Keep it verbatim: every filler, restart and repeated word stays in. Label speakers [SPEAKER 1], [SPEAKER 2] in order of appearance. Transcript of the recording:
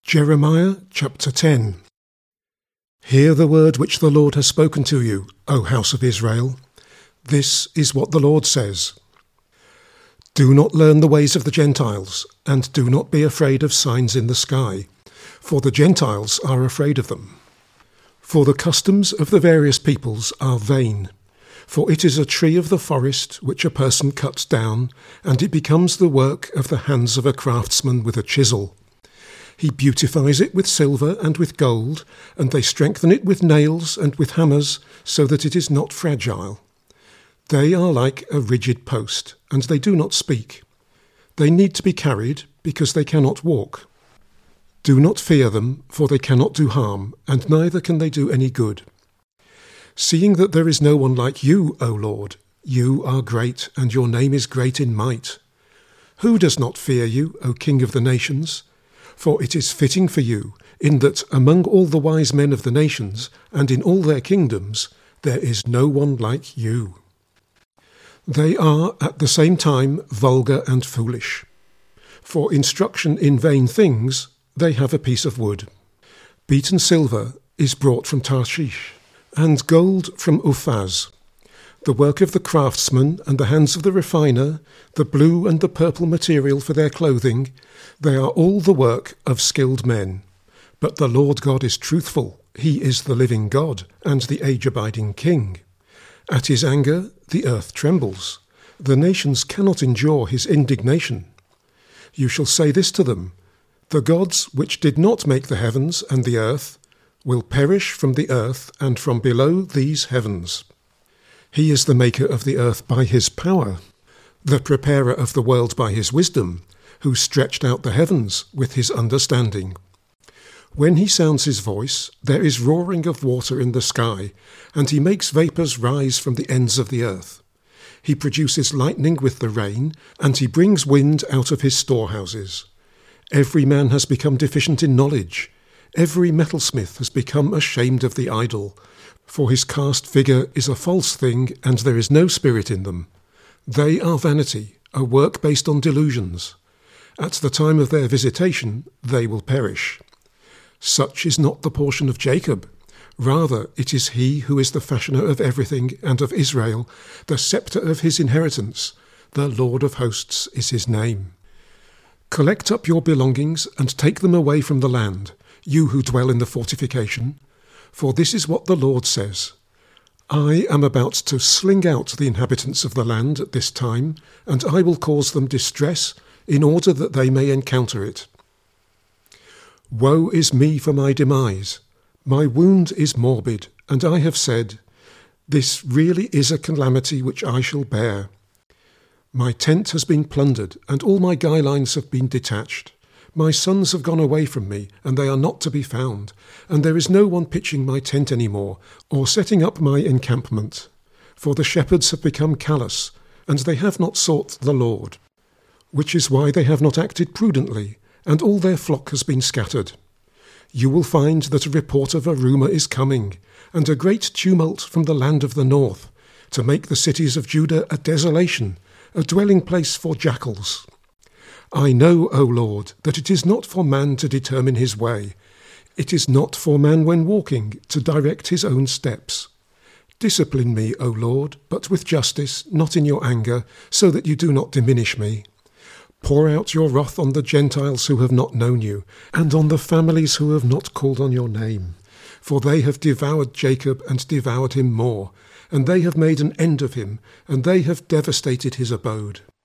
[SPEAKER 1] Jeremiah chapter ten. Hear the word which the Lord has spoken to you, O house of Israel. This is what the Lord says. Do not learn the ways of the Gentiles, and do not be afraid of signs in the sky, for the Gentiles are afraid of them. For the customs of the various peoples are vain, for it is a tree of the forest which a person cuts down, and it becomes the work of the hands of a craftsman with a chisel. He beautifies it with silver and with gold, and they strengthen it with nails and with hammers, so that it is not fragile. They are like a rigid post, and they do not speak. They need to be carried, because they cannot walk. Do not fear them, for they cannot do harm, and neither can they do any good. Seeing that there is no one like you, O Lord, you are great, and your name is great in might. Who does not fear you, O King of the nations? For it is fitting for you, in that among all the wise men of the nations, and in all their kingdoms, there is no one like you. They are at the same time vulgar and foolish. For instruction in vain things, they have a piece of wood. Beaten silver is brought from Tarshish, and gold from Uphaz. The work of the craftsman and the hands of the refiner, the blue and the purple material for their clothing, they are all the work of skilled men. But the Lord God is truthful. He is the living God and the age-abiding King. At his anger, the earth trembles. The nations cannot endure his indignation. You shall say this to them: the gods which did not make the heavens and the earth will perish from the earth and from below these heavens. He is the maker of the earth by his power, the preparer of the world by his wisdom, who stretched out the heavens with his understanding. When he sounds his voice, there is roaring of water in the sky, and he makes vapours rise from the ends of the earth. He produces lightning with the rain, and he brings wind out of his storehouses. Every man has become deficient in knowledge. Every metalsmith has become ashamed of the idol. For his cast figure is a false thing, and there is no spirit in them. They are vanity, a work based on delusions. At the time of their visitation, they will perish. Such is not the portion of Jacob. Rather, it is he who is the fashioner of everything, and of Israel, the sceptre of his inheritance. The Lord of hosts is his name. Collect up your belongings, and take them away from the land, you who dwell in the fortification. For this is what the Lord says: I am about to sling out the inhabitants of the land at this time, and I will cause them distress, in order that they may encounter it. Woe is me for my demise! My wound is morbid, and I have said, this really is a calamity which I shall bear. My tent has been plundered, and all my guy lines have been detached. My sons have gone away from me, and they are not to be found, and there is no one pitching my tent any more, or setting up my encampment. For the shepherds have become callous, and they have not sought the Lord. Which is why they have not acted prudently, and all their flock has been scattered. You will find that a report of a rumour is coming, and a great tumult from the land of the north, to make the cities of Judah a desolation, a dwelling place for jackals. I know, O Lord, that it is not for man to determine his way. It is not for man when walking to direct his own steps. Discipline me, O Lord, but with justice, not in your anger, so that you do not diminish me. Pour out your wrath on the Gentiles who have not known you, and on the families who have not called on your name. For they have devoured Jacob and devoured him more, and they have made an end of him, and they have devastated his abode.